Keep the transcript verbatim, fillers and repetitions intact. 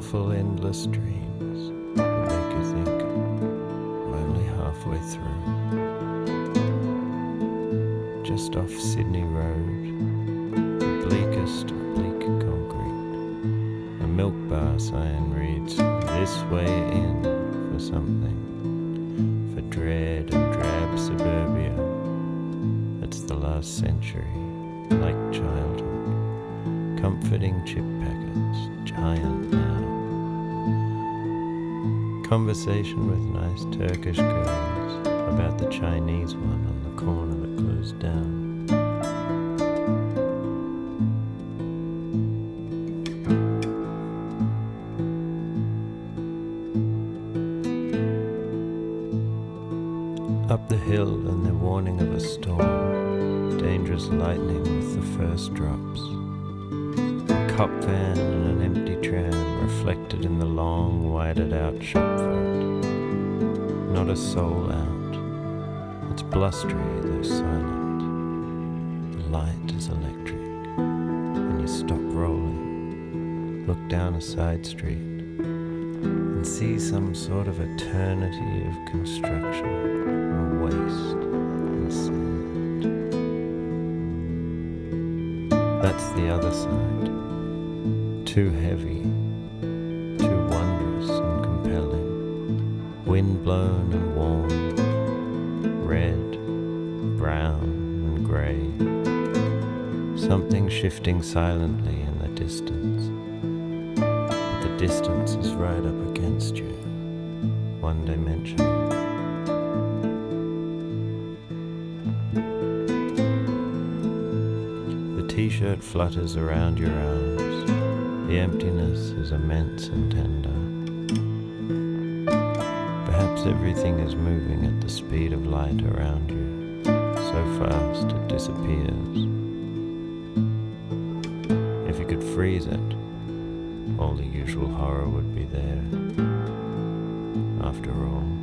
beautiful endless dreams that make you think I'm only halfway through. Just off Sydney Road, the bleakest of bleak concrete, a milk bar sign reads, "This way in for something, for dread and drab suburbia." It's the last century, like childhood, comforting chip packets, giant now. Conversation with nice Turkish girls about the Chinese one on the corner that closed down. Up the hill and the warning of a storm, dangerous lightning with the first drops. A cop van and an empty tram reflected in the long, widened out shop front. Not a soul out. It's blustery though silent. The light is electric, and you stop rolling, look down a side street, and see some sort of eternity of construction, and waste, and sand. That's the other side. Too heavy, too wondrous and compelling. Wind blown and warm, red, brown and grey. Something shifting silently in the distance. But the distance is right up against you, one dimension. The t-shirt flutters around your arms. The emptiness is immense and tender. Perhaps everything is moving at the speed of light around you, so fast it disappears. If you could freeze it, all the usual horror would be there, after all.